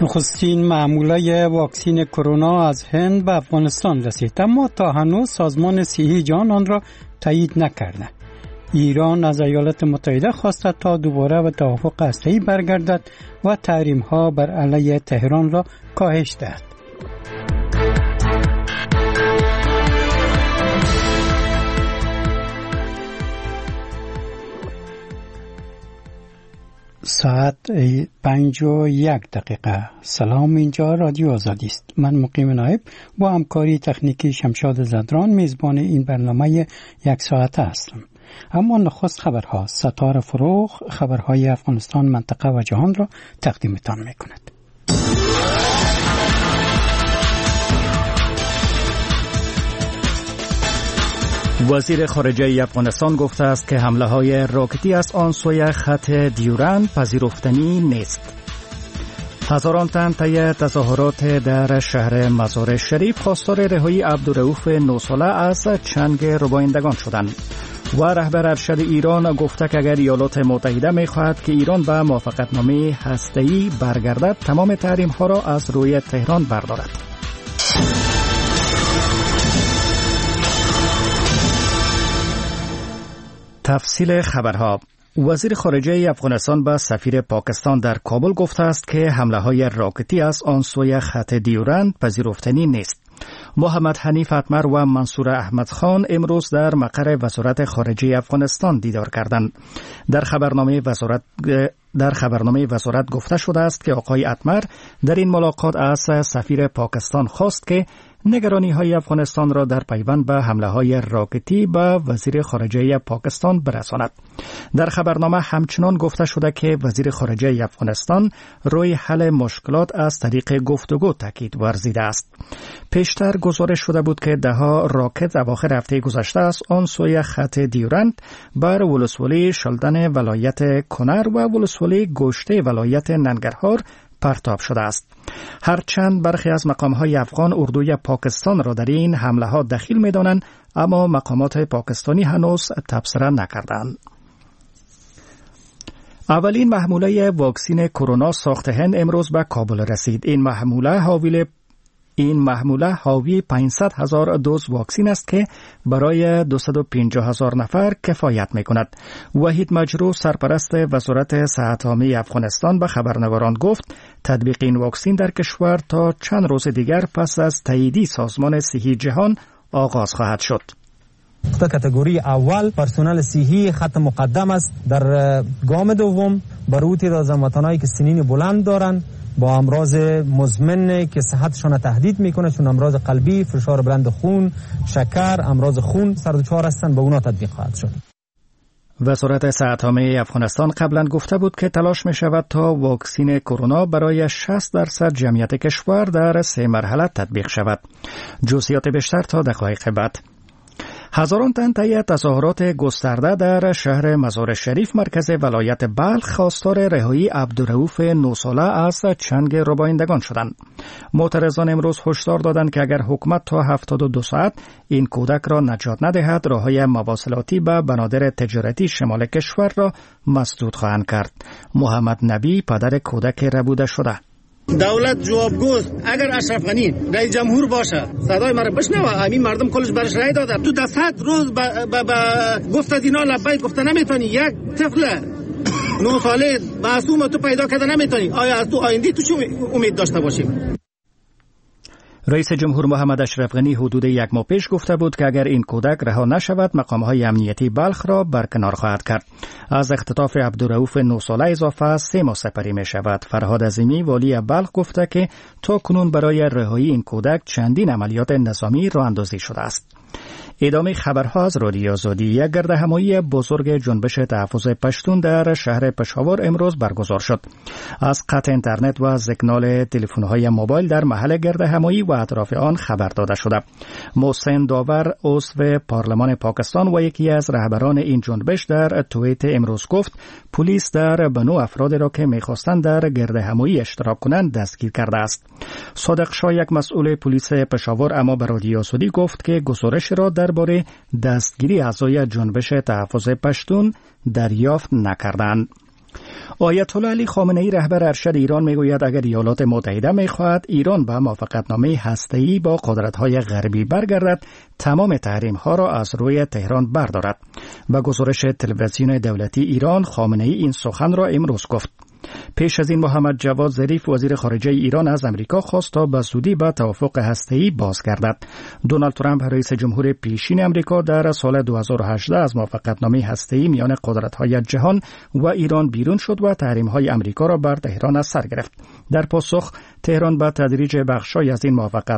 نخستین مامورای واکسن کرونا از هند به افغانستان رسید، اما تا هنوز سازمان صحی جهان آن را تایید نکرده. ایران از ایالات متحده خواسته تا دوباره به توافق هسته‌ای برگردد و تحریم‌ها بر علیه تهران را کاهش دهد. ساعت 5:01. سلام، اینجا رادیو آزادی است. من مقیم نایب با همکاری تکنیکی شمشاد زدران میزبان این برنامه یک ساعته هستم. اما نخست خبرها. ستاره فروغ خبرهای افغانستان، منطقه و جهان را تقدیمتان میکند. وزیر خارجه افغانستان گفته است که حمله‌های راکتی از آن سوی خط دیورند پذیرفتنی نیست. هزاران تن طی تظاهرات در شهر مزار شریف خواستار رهایی عبدالرؤوف 9 ساله از چنگ ربایندگان شدند. و رهبر ارشد ایران گفته که اگر ایالات متحده می‌خواهد که ایران به موافقتنامه هسته‌ای برگردد، تمام تحریم‌ها را از روی تهران بردارد. تفصیل خبرها. وزیر خارجه افغانستان به سفیر پاکستان در کابل گفته است که حمله‌های راکتی از آن سوی خط دیورند پذیرفتنی نیست. محمد حنیف اتمر و منصور احمد خان امروز در مقر وزارت خارجه افغانستان دیدار کردند. در خبرنامه وزارت گفته شده است که آقای اتمر در این ملاقات از سفیر پاکستان خواست که نگرانی‌های افغانستان را در پیوند به حمله‌های راکتی به وزیر خارجه پاکستان برساند. در خبرنامه همچنان گفته شده که وزیر خارجه افغانستان روی حل مشکلات از طریق گفتگو تاکید ورزیده است. پیشتر گزارش شده بود که ده‌ها راکت اواخر هفته گذشته از آن سوی خط دیورند بر ولسوالی شلدن ولایت کنر و ولسوالی گوشته ولایت ننگرهار پرتاب شده است. هرچند برخی از مقام‌های افغان اردوی پاکستان را در این حمله‌ها دخیل می‌دانند، اما مقامات پاکستانی هنوز تبصره نکردند. اولین محموله واکسن کرونا ساخت هند امروز به کابل رسید. این محموله حاوی 500,000 دوز واکسن است که برای 250,000 نفر کفایت می‌کند. وحید مجروح سرپرست وزارت صحت عامه افغانستان به خبرنگاران گفت تطبیق این واکسن در کشور تا چند روز دیگر پس از تایید سازمان صحی جهان آغاز خواهد شد. در کاتگوری اول پرسنل صحی خط مقدم است. در گام دوم برای تعداد از هموطنانی که سنین بلند دارند با امراض مزمن که صحتشان تهدید میکنه، چون امراض قلبی، فشار بلند خون، شکر، امراض خون سردوچار هستند، به اونا تطبیق خواهد شد. وزارت صحت عامه افغانستان قبلا گفته بود که تلاش می شود تا واکسن کرونا برای 60% جمعیت کشور در 3 مرحله تطبیق شود. جزئیات بیشتر تا دقایق بعد. هزاران تن طی تظاهرات گسترده در شهر مزار شریف مرکز ولایت بلخ خواستار رهایی عبدالرؤوف 9 ساله از چنگ ربایندگان شدند. معترضان امروز هشدار دادند که اگر حکومت تا 72 ساعت این کودک را نجات ندهد، راههای مواصلاتی به بنادر تجارتی شمال کشور را مسدود خواهند کرد. محمد نبی پدر کودک ربوده شده. دولت جوابگوست. اگر اشرف غنی رئیس جمهور باشه صدای مرا بشنوه، همین مردم کلش برش رای داده. تو 100 روز گفت از اینا لبیک گفته نمیتونی. یک طفل 9 ساله معصوم تو پیدا کرده نمیتونی. آیا از تو آینده تو چه امید داشته باشیم؟ رئیس جمهور محمد اشرف غنی حدود 1 ماه پیش گفته بود که اگر این کودک رها نشود مقام‌های امنیتی بلخ را برکنار خواهد کرد. از اختطاف عبدالرؤوف 9 ساله اضافه 3 ماه سپری می شود. فرهاد عظیمی والی بلخ گفته که تا کنون برای رهایی این کودک چندین عملیات نظامی راه اندازی شده است. ادامه خبرها از رادیو آزادی. یک گردهمایی بزرگ جنبش تحفظ پشتون در شهر پشاور امروز برگزار شد. از قطع اینترنت و سیگنال تلفن‌های موبایل در محل گردهمایی و اطراف آن خبر داده شده. محسن داور عضو پارلمان پاکستان و یکی از رهبران این جنبش در توییت امروز گفت پلیس در بنو افرادی را که می‌خواستند در گردهمایی اشتراک کنند دستگیر کرده است. صادق شاه یک مسئول پلیس پشاور اما به رادیو آزادی گفت که گزارش را درباره دستگیری اعضای جنبش تحفظ پشتون دریافت نکردند. آیت الله علی خامنه ای رهبر ارشد ایران میگوید اگر ایالات متحده میخواهد ایران به موافقتنامه هسته‌ای با قدرت‌های غربی برگردد، تمام تحریم‌ها را از روی تهران بردارد. به گزارش تلویزیون دولتی ایران، خامنه ای این سخن را امروز گفت. پیش از این محمد جواد ظریف وزیر خارجه ایران از امریکا خواست تا به زودی به توافق هسته‌ای بازگردد. دونالد ترامپ رئیس جمهور پیشین امریکا در سال 2018 از موافقتنامه هسته‌ای میان قدرت‌های جهان و ایران بیرون شد و تحریم‌های امریکا را بر تهران از سر گرفت. در پاسخ تهران به تدریج بخشای از این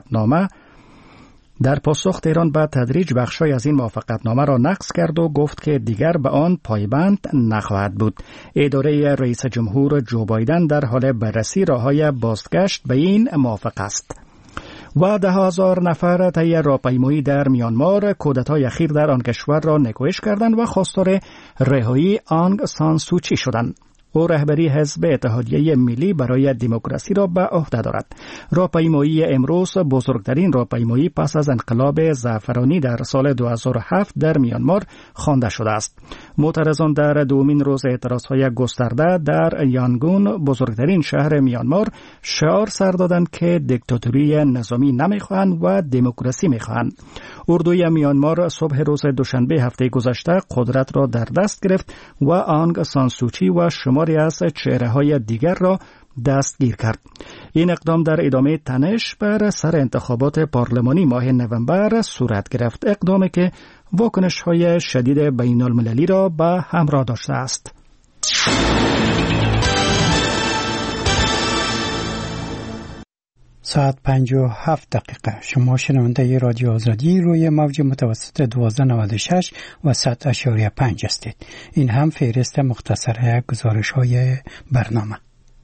موافقتنامه را نقض کرد و گفت که دیگر به آن پایبند نخواهد بود. اداره رئیس جمهور جو بایدن در حال بررسی راه‌های بازگشت به این موافقت است. و 10,000 نفر طی راهپیمایی در میانمار کودتای اخیر در آن کشور را نکوهش کردند و خواستار رهایی آنگ سان سوچی شدند. او رهبری حزب اتحادیه ملی برای دموکراسی را به عهده دارد. راهپیمایی امروز بزرگترین راهپیمایی پس از انقلاب زعفرانی در سال 2007 در میانمار خوانده شده است. معترضان در دومین روز اعتراضهای گسترده در یانگون، بزرگترین شهر میانمار، شعار سر دادند که دیکتاتوری نظامی نمیخواهند و دموکراسی میخواهند. اردوی میانمار صبح روز دوشنبه هفته گذشته قدرت را در دست گرفت و آنگ سان سوچی و شماری از چهره‌های دیگر را دستگیر کرد. این اقدام در ادامه تنش بر سر انتخابات پارلمانی ماه نوامبر صورت گرفت، اقدامی که واکنش‌های شدید بین‌المللی را به همراه داشته است. ساعت 57 دقیقه. شما شنونده رادیو آزادی روی موج متوسط 1296 و 100.5 هستید. این هم فهرست مختصر گزارش‌های برنامه.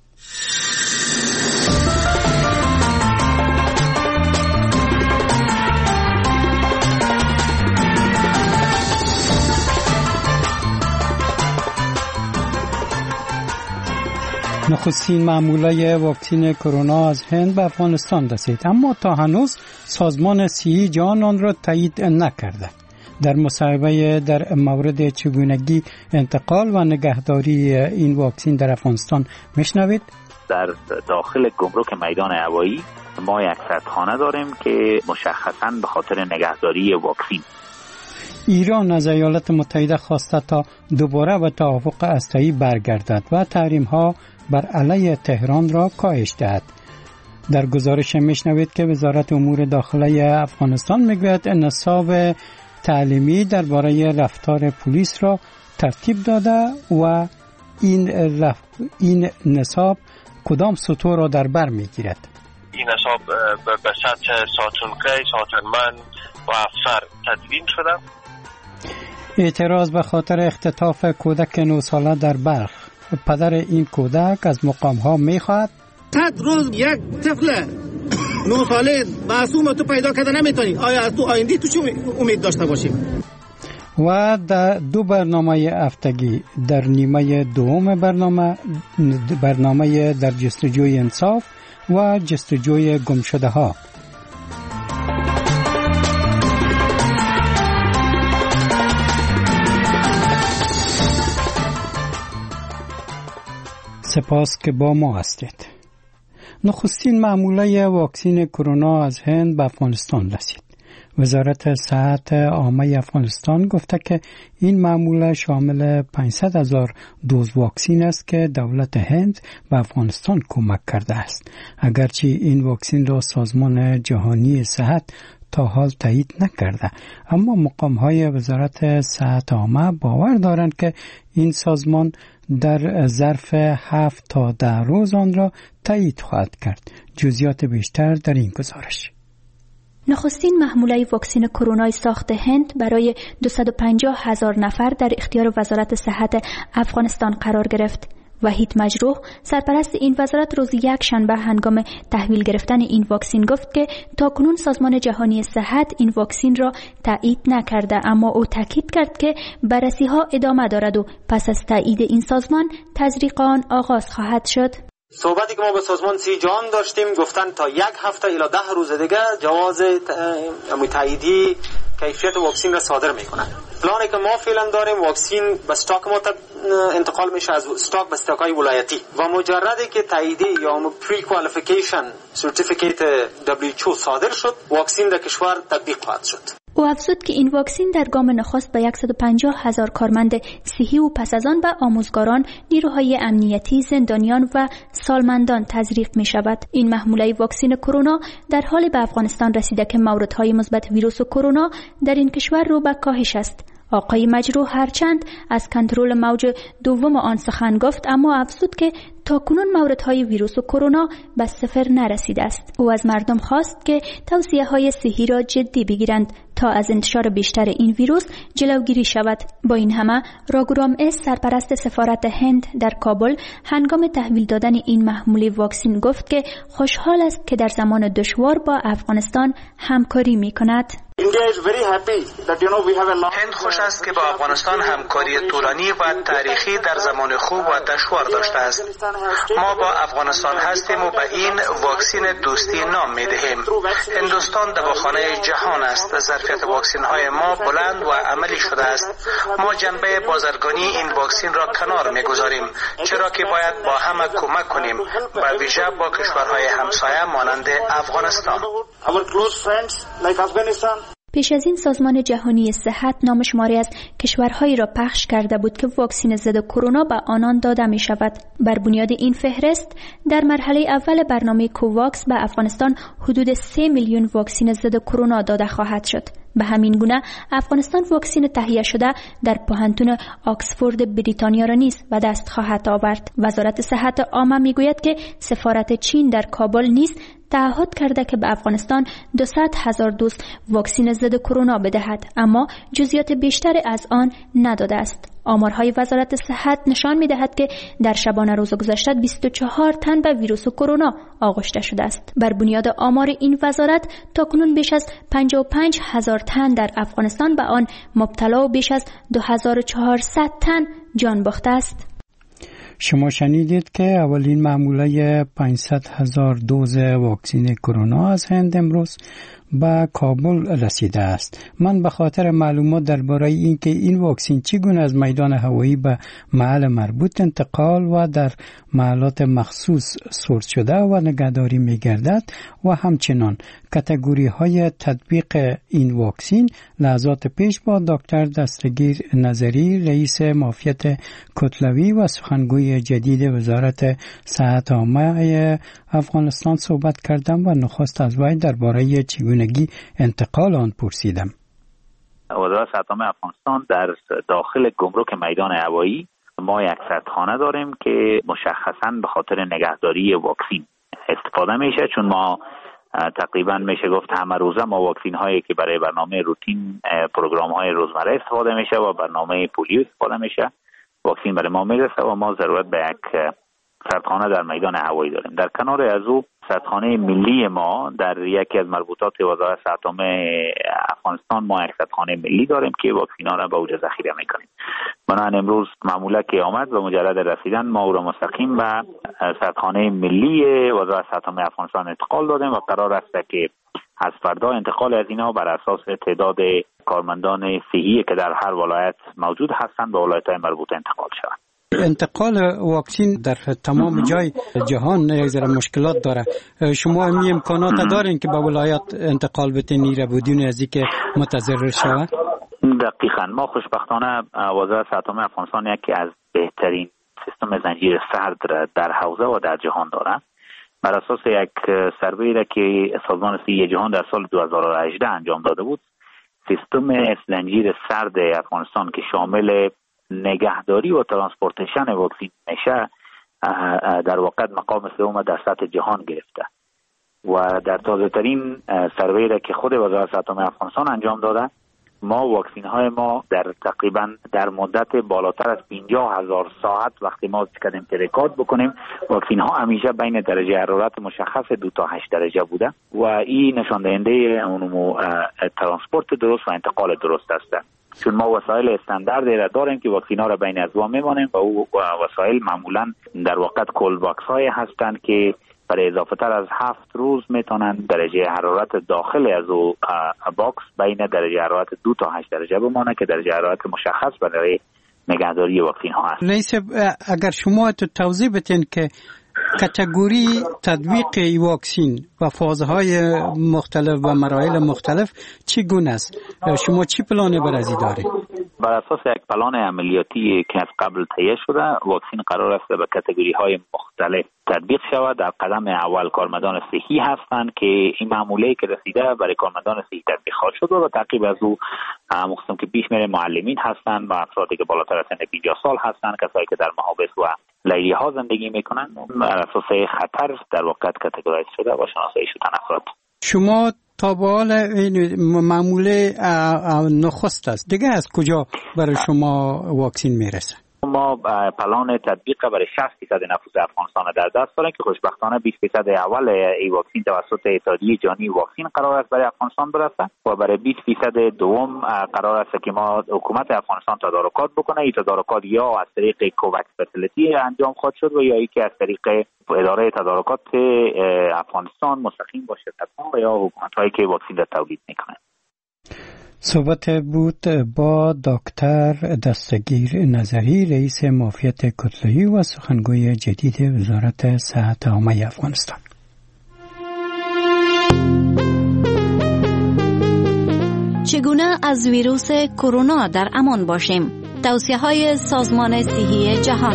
نخستین معمولای واکسن کرونا از هند به افغانستان رسید، اما تا هنوز سازمان صحی جهان آن را تایید نکرده. در مصاحبه در مورد چگونگی انتقال و نگهداری این واکسن در افغانستان میشنوید. در داخل گمرک میدان هوایی ما یک صدخانه داریم که مشخصاً به خاطر نگهداری واکسن. ایران از ایالات متحده خواسته تا دوباره به توافق هسته‌ای برگردد و تحریم‌ها بر علیه تهران را کاهش دهد. در گزارش میشنوید که وزارت امور داخلی افغانستان میگوید نصاب تعلیمی درباره رفتار پلیس را ترتیب داده و این نصاب کدام سطوح را در بر میگیرد. این نصاب به سطح ساتونقی، ساتنمن و افسر تدوین شده. اعتراض به خاطر اختطاف کودک 9 ساله در بلخ. پدر این کودک از مقام‌ها می‌خواهد 100 روز یک طفل 9 ساله معصوم تو پیدا کردن نمی‌تونی. آیا از تو آینده تو چی امید داشته باشیم؟ و در دو برنامه هفتگی در نیمه دوم برنامه در جستجوی انصاف و جستجوی گمشده‌ها. سپاس که با ما هستید. نخستین معموله واکسن کرونا از هند به افغانستان رسید. وزارت صحت عامه افغانستان گفته که این معموله شامل 500,000 دوز واکسن است که دولت هند به افغانستان کمک کرده است. اگرچه این واکسن را سازمان جهانی صحت تا حال تایید نکرده، اما مقام‌های وزارت صحت عامه باور دارند که این سازمان در ظرف 7 تا 10 روز آن را تایید خواهد کرد. جزئیات بیشتر در این گزارش. نخستین محموله واکسن کرونا ساخت هند برای 250,000 نفر در اختیار وزارت صحت افغانستان قرار گرفت. وحید مجروح، سرپرست این وزارت، روز یک شنبه هنگام تحویل گرفتن این واکسن گفت که تاکنون سازمان جهانی صحت این واکسن را تایید نکرده، اما او تاکید کرد که بررسی ها ادامه دارد و پس از تایید این سازمان تزریق آن آغاز خواهد شد. صحبتی که ما با سازمان صحی جهان داشتیم گفتن تا 1 هفته الی 10 روز دیگه جواز تاییدی کیفیت واکسن را صادر میکنند. پلانی که ما فعلا داریم واکسن به استاک ما انتقال میشه از استاک به استاک‌های ولایتی و مجردی که تاییدیه یا پری کوالیفیکیشن سرتیفیکیت WHO صادر شد واکسن در کشور تطبیق خواهد شد. او افزود که این واکسن در گام نخست به 150,000 کارمند صحی و پس از آن به آموزگاران، نیروهای امنیتی، زندانیان و سالمندان تزریق می شود. این محموله واکسن کرونا در حال به افغانستان رسیده که موردهای مثبت ویروس کرونا در این کشور رو به کاهش است. آقای مجروح هرچند از کنترل موج دوم آن سخن گفت، اما افزود که تاکنون موردهای ویروس کرونا به صفر نرسیده است. او از مردم خواست که توصیه‌های صحی را جدی بگیرند تا از انتشار بیشتر این ویروس جلوگیری شود. با این همه راگورام اس، سرپرست سفارت هند در کابل، هنگام تحویل دادن این محموله واکسن گفت که خوشحال است که در زمان دشوار با افغانستان همکاری می‌کند. هند خوش است که با افغانستان همکاری طولانی و تاریخی در زمان خوب و دشوار داشته است. ما با افغانستان هستیم و به این واکسن دوستی نام می‌دهیم. هندوستان دواخانه جهان است. ظرفیت واکسن های ما بلند و عملی شده است. ما جنبه بازرگانی این واکسن را کنار می‌گذاریم، چرا که باید با همه کمک کنیم، به ویژه با کشورهای همسایه مانند افغانستان. پیش از این سازمان جهانی صحت نامشماری از کشورهایی را پخش کرده بود که واکسن ضد کرونا به آنان داده می شود. بر بنیاد این فهرست در مرحله اول برنامه کوواکس به افغانستان حدود 3 میلیون واکسن ضد کرونا داده خواهد شد. به همین گونه افغانستان واکسن تهیه شده در پوهنتون آکسفورد بریتانیا را نیز به دست خواهد آورد. وزارت صحت عامه میگوید که سفارت چین در کابل نیز تعهد کرده که به افغانستان 200,000 دوز واکسن ضد کرونا بدهد، اما جزئیات بیشتر از آن نداده است. آمارهای وزارت صحت نشان می‌دهد که در شبانه روز گذشته 24 تن به ویروس کرونا آغشته شده است. بر بنیاد آمار این وزارت تاکنون بیش از 55,000 تن در افغانستان به آن مبتلا و بیش از 2400 تن جان باخته است. شما شنیدید که اولین معموله 500,000 دوز واکسن کرونا از هند امروز به کابل رسیده است. من به خاطر معلومات درباره اینکه این واکسن چگونه از میدان هوایی به محل مربوط انتقال و در محلات مخصوص سورس شده و نگهداری می‌گردد و همچنان کاتگوری های تطبیق این واکسن لحظات پیش با دکتر دستگیر نظری، رئیس معافیت کتلوی و سخنگوی جدید وزارت صحت عامه افغانستان صحبت کردم و نخست از وی درباره چگونگی انتقال آن پرسیدم. وزارت صحت عامه افغانستان در داخل گمرک میدان هوایی ما یک سردخانه داریم که مشخصاً به خاطر نگهداری واکسن استفاده میشه، چون ما تقریبا میشه گفت همه روزه ما واکسن هایی که برای برنامه روتین پروگرام های روزمره استفاده میشه و برنامه پولیو استفاده میشه واکسن برای ما میرسه و ما ضرورت به یک سردخانه در میدان هوایی داریم. در کنار از او سردخانه ملی ما در یکی از مربوطات وزارت صحت عامه افغانستان ما یک سردخانه ملی داریم که واکسن ها را به اوجه ذخیره میکنیم. بنابراین امروز معموله که آمد و مجرد رسیدن ما او را مستقیم به سردخانه ملی وزارت صحت عامه افغانستان انتقال دادیم و قرار است که از فردا انتقال از اینا بر اساس تعداد کارمندان صحی که در هر ولایت موجود هستند به ولایت‌های مربوطه انتقال شود. انتقال واکسن در تمام جای جهان یک ذره مشکلات داره. شما این امکانات دارین که به ولایت انتقال بتین بدون از اینکه متضرر شود؟ دقیقاً ما خوشبختانه وزارت صحت عامه افغانستان یکی از بهترین سیستم زنجیره سرد در حوزه و در جهان داره. بر اساس یک سروی را که سازمان صحی جهان در سال 2018 انجام داده بود، سیستم زنجیره سرد افغانستان که شامل نگهداری و ترانسپورتیشن واکسن میشه در واقع مقام سوم در سطح جهان گرفته و در تازه ترین سروی را که خود وزارت صحت عامه افغانستان انجام داده، ما واکسن های ما در تقریبا در مدت بالاتر از 50,000 ساعت وقتی ما کردیم که رکورد بکنیم، واکسن ها همیشه بین درجه حرارت مشخص 2 تا 8 درجه بوده و این نشان دهنده اون ترانسپورت درست و انتقال درست است. چون ما وسایل استانداردی را داریم که واکسن ها را بین از ما میمانیم و او وسایل معمولا در واقع کول باکس های هستند که برای اضافه تر از 7 روز میتونن درجه حرارت داخل از او باکس بین درجه حرارت 2 تا 8 درجه بمانه که درجه حرارت مشخص برای نگهداری واکسین ها هست. رئیس، اگر شما توضیح بدین که کاتگوری تطبیق واکسین و فازهای مختلف و مراحل مختلف چگونه است؟ شما چی پلان برای دارید؟ بر اساس یک پلان عملیاتی که از قبل تهیه شده، واکسین قرار است به کاتگوری های مختلف تطبیق شود. در قدم اول کارمندان صحی هستند که این معموله که رسیده برای کارمندان صحی تطبیق خواهد شد و تعقیب از او مقسم که پیش میره معلمین هستند و افرادی که بالاتر از سن 50 سال هستند، کسایی که در محابس و لیلی ها زندگی میکنند. بر اساس خطر در واقع کاتگوریز شده و شناسایی شدن افراد. شما تا به حال معموله نخست است دیگه، از کجا برای شما واکسین میرسه؟ ما پلان تطبیق برای 60% نفوس افغانستان در دست داریم که خوشبختانه 20% اول این واکسین توسط اتحادیه جهانی واکسین قرار است برای افغانستان برسه و برای 20% دوم قرار است که ما حکومت افغانستان تدارکات بکنه. این تدارکات یا از طریق کووکس فسیلیتی انجام خواهد شد و یا اینکه از طریق اداره تدارکات افغانستان مستقیم باشه و یا حکومت‌هایی که واکسین را تولید میکنه. صحبت بود با دکتر دستگیر نظری، رئیس معافیت کتله‌ای و سخنگوی جدید وزارت صحت عامه افغانستان. چگونه از ویروس کرونا در امان باشیم؟ توصیه‌های سازمان صحی جهان.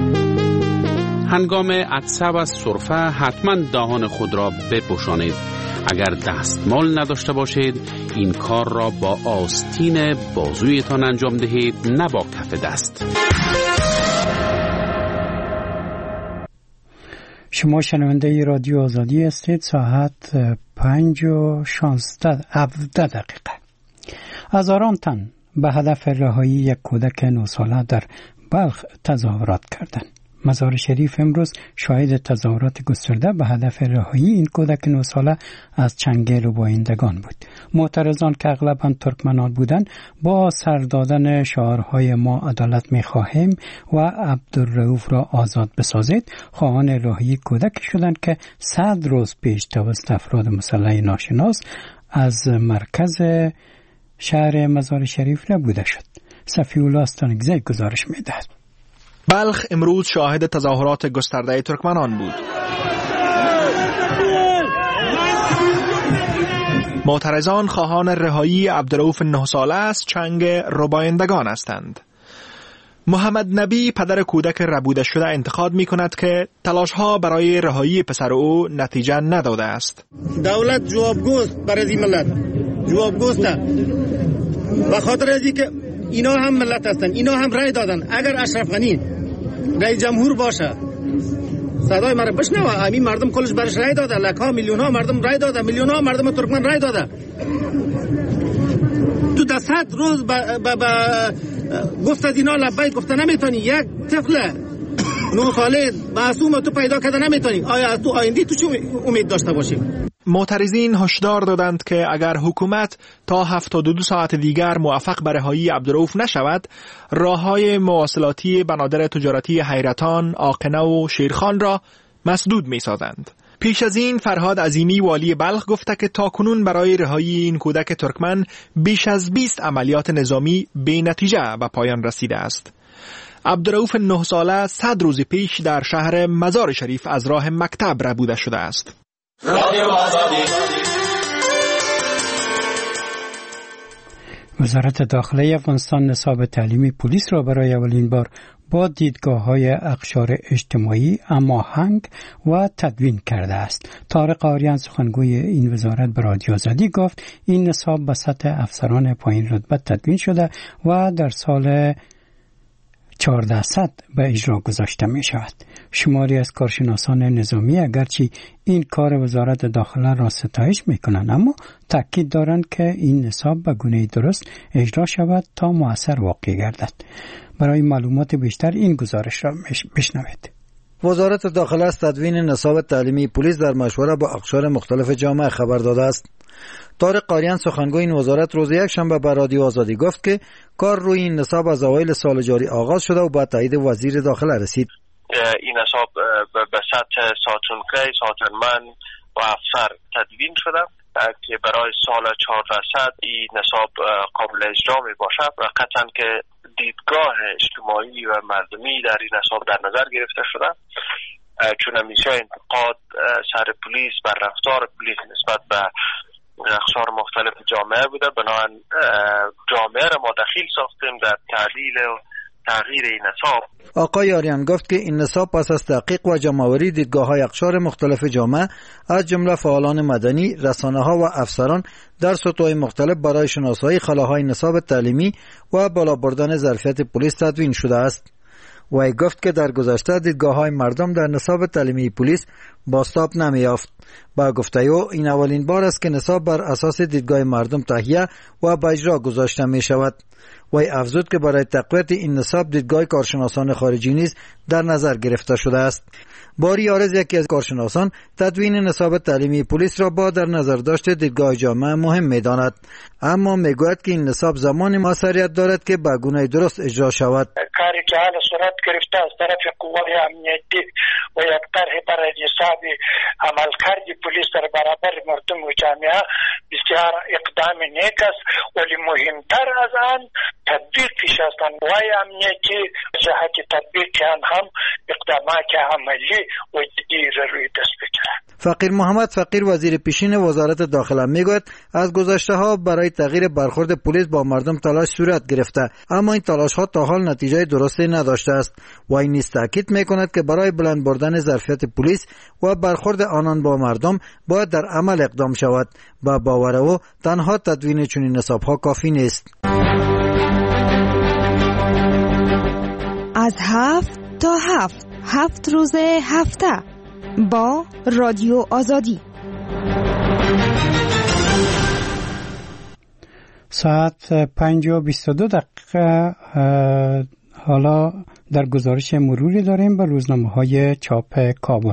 هنگام عطسه و سرفه حتما دهان خود را بپوشانید. اگر دستمال نداشته باشید این کار را با آستین بازویتان انجام دهید، نه با کف دست. شما شنونده رادیو آزادی هستید. ساعت 5:17 هزاران تن به هدف رهایی یک کودک 9 ساله در بلخ تظاهرات کردند. مزار شریف امروز شاهد تظاهرات گسترده به هدف رهایی این کودک 9 ساله از چنگل و بایندگان بود. معترضان که اغلباً ترکمنان بودند با سر دادن شعارهای ما عدالت می‌خواهیم و عبدالرؤوف را آزاد بسازید خواهان رهایی کودک شدند که 100 روز پیش توسط افراد مسلح ناشناس از مرکز شهر مزار شریف ربوده شد. صفی‌الله استانگزی گزارش می‌دهد. بلخ امروز شاهد تظاهرات گسترده ترکمنان بود. معترضان خواهان رهایی عبدالرؤوف 9 ساله از چنگ ربایندگان هستند. محمد نبی پدر کودک ربوده شده انتقاد می کند که تلاش‌ها برای رهایی پسر او نتیجه نداده است. دولت جوابگوست برای این ملت، جوابگوسته به خاطر از اینکه اینا هم ملت هستن، اینا هم رای دادن. اگر اشرف غنی رئیس جمهور باشه، صدای مرا بشنوه، همین مردم کلش برش رای داده، لکها میلیون ها مردم رای داده، میلیون ها مردم ترکمن رای داده. تو 100 روز گفت از اینا لبیک گفته نمیتونی. یک طفل 9 ساله معصوم تو پیدا کرده نمیتونی. آیا از تو آینده تو چی امید داشته باشیم؟ معترضین هشدار دادند که اگر حکومت تا 72 ساعت دیگر موفق به رهایی عبدالرؤوف نشود، راههای مواصلاتی بنادر تجارتی حیرتان، آقنه و شیرخان را مسدود می سازند. پیش از این فرهاد عظیمی والی بلخ گفته که تاکنون برای رهایی این کودک ترکمن بیش از 20 عملیات نظامی بی نتیجه به پایان رسیده است. عبدالرؤوف 9 ساله 100 روز پیش در شهر مزار شریف از راه مکتب ربوده شده است. وزارت داخله افغانستان نصاب تعلیمی پلیس را برای اولین بار با دیدگاه‌های اقشار اجتماعی هماهنگ و تدوین کرده است. طارق آریان سخنگوی این وزارت به رادیو آزادی گفت این نصاب به سطح افسران پایین رتبه تدوین شده و در سال 1400 به اجرا گذاشته می شود. شماری از کارشناسان نظامی اگرچه این کار وزارت داخله را ستایش می کنند، اما تاکید دارند که این نصاب به گونه درست اجرا شود تا مؤثر واقع گردد. برای معلومات بیشتر این گزارش را بشنوید. وزارت داخله از تدوین نصاب تعلیمی پلیس در مشوره با اقشار مختلف جامعه خبر داده است. طارق قاریان سخنگوی این وزارت روز یکشنبه به رادیو آزادی گفت که کار روی این نصاب از اوایل سال جاری آغاز شده و با تایید وزیر داخله رسید. این نصاب به سطح ساتونقی، ساترمن و افسر تدوین شده که برای سال 400 این نصاب قابل اجرا می باشد و قطعا که دیدگاه اجتماعی و مردمی در این نصاب در نظر گرفته شده، چون همیشه انتقاد سر پلیس بر رفتار پلیس نسبت به اقشار مختلف جامعه بوده. بنابراین جامعه را ما دخیل ساختیم در تعدیل و تغییر این نصاب. آقای آریان گفت که این نصاب پس از تحقیق و جمع‌آوری دیدگاه‌های اقشار مختلف جامعه از جمله فعالان مدنی، رسانه‌ها و افسران در سطوح مختلف برای شناسایی خلاهای نصاب تعلیمی و بالا بردن ظرفیت پلیس تدوین شده است. وی گفت که در گذشته دیدگاه‌های مردم در نصاب تعلیمی پلیس بازتاب نمی‌یافت. با گفته او این اولین بار است که نصاب بر اساس دیدگاه مردم تهیه و به اجرا گذاشته می‌شود. وی افزود که برای تقویت این نصاب دیدگاه کارشناسان خارجی نیز در نظر گرفته شده است. باری عارض یکی از کارشناسان تدوین نصاب تعلیمی پلیس را با در نظر داشته دیدگاه جامعه مهم می‌داند، اما میگوید که این نصاب زمان موثریت دارد که به گونه درست اجرا شود. کاری که حال صورت گرفته از طرف قوات امنیتی و یک طرح برای حساب عملکرد پلیس در برابر مردم و جامعه بسیار اقدام نیک است، ولی مهمتر از آن تطبیقش است. قوای امنیتی جهت تطبیق آن هم اقدامات عملی و جدی روی دست بگیرد. فقیر محمد فقیر وزیر پیشین وزارت داخله میگوید از گذشته ها برای تغییر برخورد پلیس با مردم تلاش صورت گرفته، اما این تلاش ها تا حال نتیجه درستی نداشته است و این نیز تاکید میکند که برای بلند بردن ظرفیت پلیس و برخورد آنان با مردم باید در عمل اقدام شود. با باور او تنها تدوین چنین نصاب ها کافی نیست. از 7 تا 7 روز هفته با رادیو آزادی. ساعت 5:22 حالا در گزارش مروری داریم به روزنامه‌های چاپ کابل.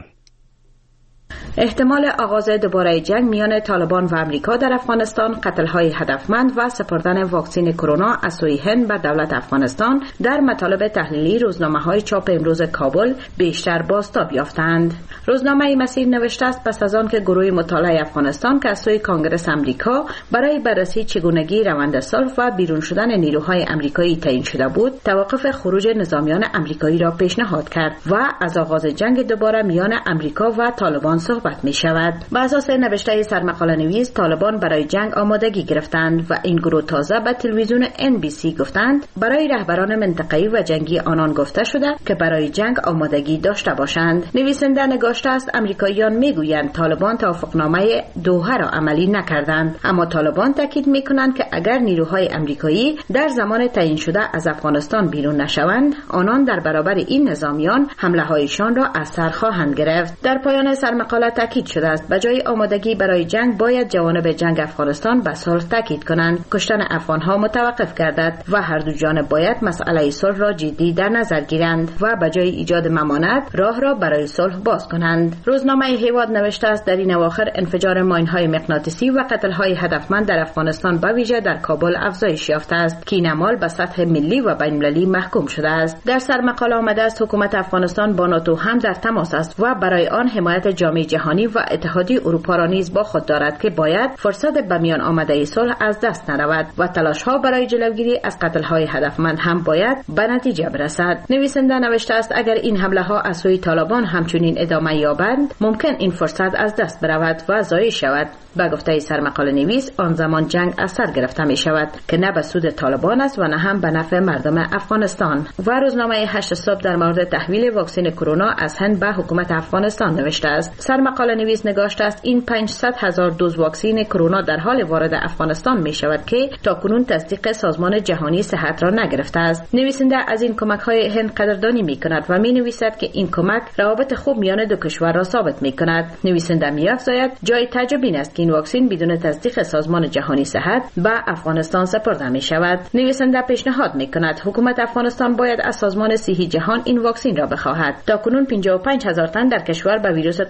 احتمال آغاز دوباره جنگ میان طالبان و امریکا در افغانستان، قتل‌های هدفمند و سپردن واکسن کرونا از سوی هند به دولت افغانستان در مطالب تحلیلی روزنامه‌های چاپ امروز کابل بیشتر بازتاب یافتند. روزنامه مسیر نوشته است پس از آن که گروه مطالعه افغانستان که از سوی کنگره آمریکا برای بررسی چگونگی روند صلح و بیرون شدن نیروهای آمریکایی تعیین شده بود، توقف خروج نظامیان آمریکایی را پیشنهاد کرد و از آغاز جنگ دوباره میان آمریکا و طالبان صحبت می شود. بر اساس نوشته سرمقاله نویس، طالبان برای جنگ آمادگی گرفتند و این گروه تازه به تلویزیون NBC گفتند برای رهبران منطقه‌ای و جنگی آنان گفته شده که برای جنگ آمادگی داشته باشند. نویسنده نگاشته است آمریکاییان میگویند طالبان توافقنامه دوحه را عملی نکردند، اما طالبان تاکید میکنند که اگر نیروهای آمریکایی در زمان تعیین شده از افغانستان بیرون نشوند، آنان در برابر این نظامیان حمله هایشان را از سر خواهند گرفت. در پایان سرمقاله تاکید شده است به جای آمادگی برای جنگ باید جوانب جنگ افغانستان به صلح تاکید کنند، کشتن افغانها متوقف گردد و هر دو جانب باید مسئله صلح را جدی در نظر گیرند و به جای ایجاد ممانعت راه را برای صلح باز کنند. روزنامه هیواد نوشته است در این اواخر انفجار ماین‌های مغناطیسی و قتل‌های هدفمند در افغانستان به ویژه در کابل افزایش یافته است که این اعمال به سطح ملی و بین‌المللی محکوم شده است. در سرمقاله آمده است حکومت افغانستان با ناتو هم در تماس است و برای آن حمایت جامعه جهانی و اتحادیه اروپا را نیز با خود دارد که باید فرصت به میان آمده صلح از دست نرود و تلاش‌ها برای جلوگیری از قتل‌های هدفمند هم باید به نتیجه برسد. نویسنده نوشته است اگر این حمله‌ها از سوی طالبان همچنین ادامه یابند، ممکن این فرصت از دست برود و ضایع شود. با گفته سرمقاله نویس، آن زمان جنگ از سر گرفته می شود که نه به سود طالبان است و نه هم به نفع مردم افغانستان. و روزنامه 8 صبح در مورد تحویل واکسن کرونا از هند به حکومت افغانستان نوشته است. سرمقاله نویس نگاشته است این 500,000 دوز واکسن کرونا در حال وارد افغانستان می شود که تاکنون تصدیق سازمان جهانی صحت را نگرفته است. نویسنده از این کمک‌های هند قدردانی می کند و می نویسد که این کمک روابط خوب میان دو کشور را ثابت می کند. نویسنده می افزاید جای تعجب این است که این واکسن بدون تصدیق سازمان جهانی صحت به افغانستان سپرده می شود. نویسنده پیشنهاد می کند حکومت افغانستان باید از سازمان صحی جهان این واکسن را بخواهد. تاکنون 55,000 تن در کشور به ویروس کرونا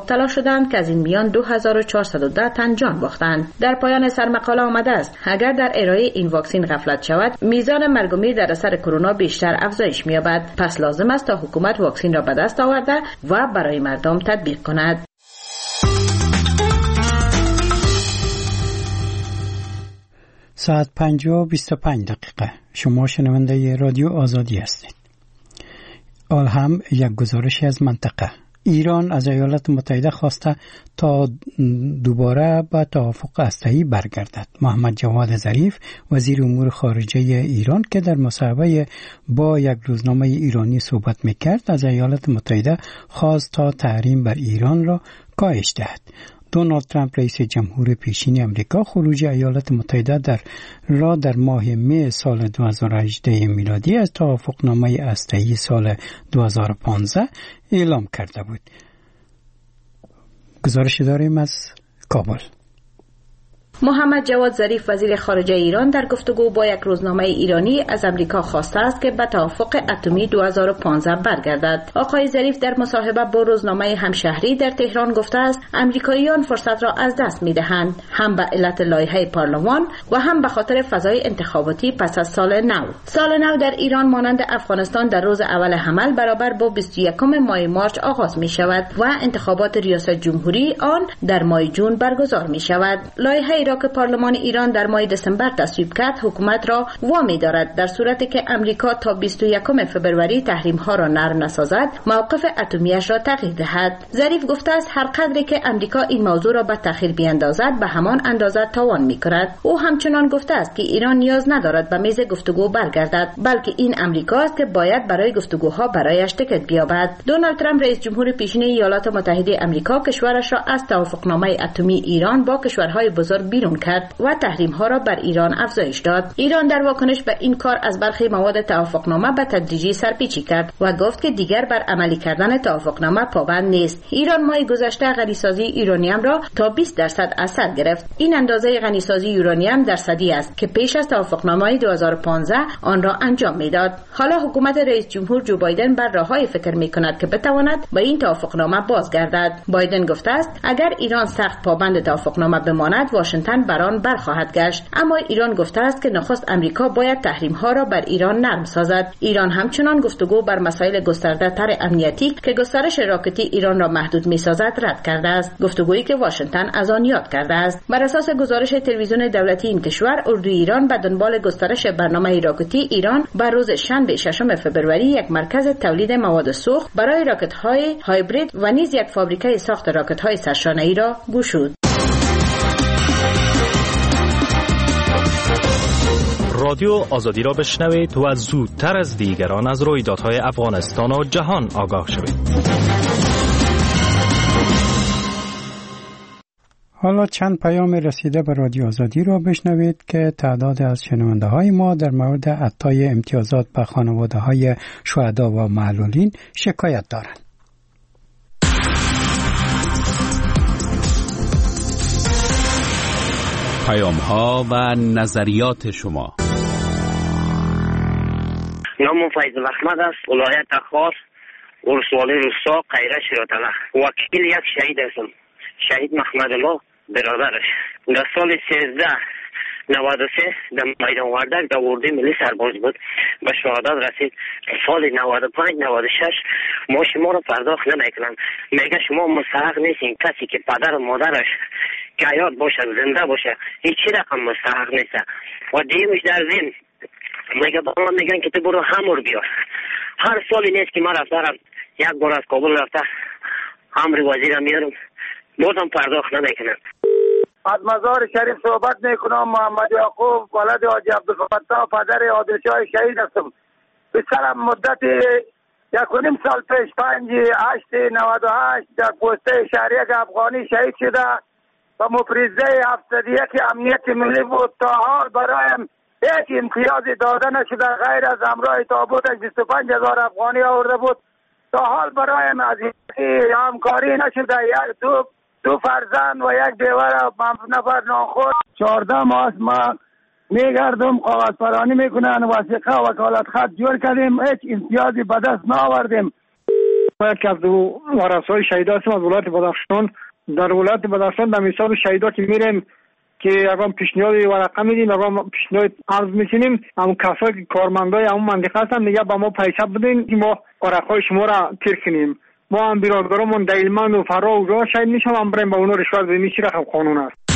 مبتلا شدند که از این میان 2410 تن جان باختند. در پایان سرمقاله آمده است اگر در ارائه این واکسن غفلت شود میزان مرگ و میر در اثر کرونا بیشتر افزایش می‌یابد. پس لازم است تا حکومت واکسن را به دست آورده و برای مردم تطبیق کند. ساعت 5:25 شما شنونده رادیو آزادی هستید. آل هم یک گزارش از منطقه. ایران از ایالات متحده خواسته تا دوباره به توافق هسته‌ای برگردد. محمد جواد ظریف وزیر امور خارجه ایران که در مصاحبه با یک روزنامه ایرانی صحبت میکرد از ایالات متحده خواست تا تحریم بر ایران را کاهش دهد. دونالد ترامپ رئیس جمهور پیشین امریکا خروج ایالات متحده در ماه می سال 2018 میلادی از توافقنامه هسته‌ای سال 2015 اعلام کرده بود. گزارش داریم از کابل. محمد جواد ظریف وزیر خارجه ایران در گفتگو با یک روزنامه ایرانی از امریکا خواسته است که به توافق اتمی 2015 برگردد. آقای ظریف در مصاحبه با روزنامه همشهری در تهران گفته است امریکاییان فرصت را از دست می‌دهند، هم به علت لایحه پارلمان و هم به خاطر فضای انتخاباتی پس از سال نو. سال نو در ایران مانند افغانستان در روز اول حمل برابر با 21 ماه مارچ آغاز می‌شود و انتخابات ریاست جمهوری آن در ماه جون برگزار می‌شود. لایحه را که پارلمان ایران در ماه دسامبر تصویب کرد حکومت را وامی دارد در صورتی که امریکا تا 21 فوریه تحریم ها را نرم نسازد موقف اتمیش را تغییر دهد. ظریف گفته است هر قدری که امریکا این موضوع را به تأخیر بیاندازد به همان اندازه تاوان می‌کند. او همچنان گفته است که ایران نیاز ندارد به میز گفتگو برگردد، بلکه این امریکا است که باید برای گفتگوها برایش تکت بیابد. دونالد ترامپ رئیس جمهور پیشین ایالات متحده آمریکا کشورش را از توافقنامه اتمی ایران با کشورهای بزرگ بیرون کرد و تحریم ها را بر ایران افزایش داد. ایران در واکنش به این کار از برخی مواد توافقنامه به تدریجی سرپیچی کرد و گفت که دیگر بر عملی کردن توافقنامه پابند نیست. ایران ماه گذشته غنیسازی یورانیم را تا 20% از سر گرفت. این اندازه غنیسازی یورانیم درصدی است که پیش از توافقنامه 2015 آن را انجام میداد. حالا حکومت رئیس جمهور جو بایدن بر راههای فکر میکند که بتواند به این توافقنامه بازگردد. بایدن گفته است اگر ایران سخت پابند توافقنامه بماند واشنگتن بر آن برخواهد گشت، اما ایران گفته است که نخست امریکا باید تحریم ها را بر ایران نرم سازد. ایران همچنان گفتگو بر مسائل گسترده تر امنیتی که گسترش راکتی ایران را محدود می سازد رد کرده است، گفتگویی که واشنگتن از آن یاد کرده است. بر اساس گزارش تلویزیون دولتی این کشور، اردوی ایران به دنبال گسترش برنامه راکتی ایران بر روز شنبه 6 فوریه یک مرکز تولید مواد سوخت برای راکت های هایبرید و نیز یک فابریکه ساخت راکت های سرشانه‌ای را گشود. رادیو آزادی را بشنوید و زودتر از دیگران از رویدادهای افغانستان و جهان آگاه شوید. حالا چند پیام رسیده به رادیو آزادی را بشنوید که تعداد از شنونده های ما در مورد اعطای امتیازات به خانواده های شهدا و معلولین شکایت دارند. پیام ها و نظریات شما. نامم فیض احمد است، ولایت خاص، ولسوالی روستا، قیره شیراتله. وکیل یک شهید هستم، شهید محمد الله برادرش. در سال 1393 در میدان وردک در اردوی ملی سرباز بود، به شهادت رسید. سال 95-96 ما شما رو پرداخت نمیکنن، میگه شما مستحق نیستین. کسی که پدر و مادرش که حیات باشه زنده باشه هیچ رقم مستحق نیست. و دیمش در زین میگه با ما میگن که تو برو همور بیار. هر سالی نیست که ما رفتم یک بار از کابل رفته امر وزیرم میارم بازم پرداخت نمیکنن. از مزار شریف صحبت میکنم. محمد یعقوب ولد حاجی عبدالفتاح پدر عادلشاه شهید هستم. بسرم مدت 1.5 سال پیش 5/8/98 در پوسته شهریک افغانی شهید شده و مفریضه 71 امنیت ملی بود. تا حال برایم هیچ امتیازی داده نشده غیر از همراه تابوتش 25,000 افغانی آورده بود. تا حال برایم از همکاری نشده. دو فرزند و یک بیوه نفر ناخود 14 ماه ما میگردم کاغذ پرانی میکنن، وثیقه وکالت خط جور کردیم، هیچ امتیازی به دست ناوردیم. ما یکی از وارثای شهیدا هستیم از ولایت بدخشان. در ولایت بدخشان در حساب شهیدا که میریم که اگر پیشنهاد ورقه میدیم، اگر پیشنهاد عرض میکنیم، هم کسایی که کارمندای همون منطقه هستن میگه با ما پیسه بدین که ما ورقای شما را تیر کنیم. ما هم برادرامون دیلمند و فرا و جا شهید میشم، هم بریم با اونا رشوت بدیم. این چی رقم قانون است؟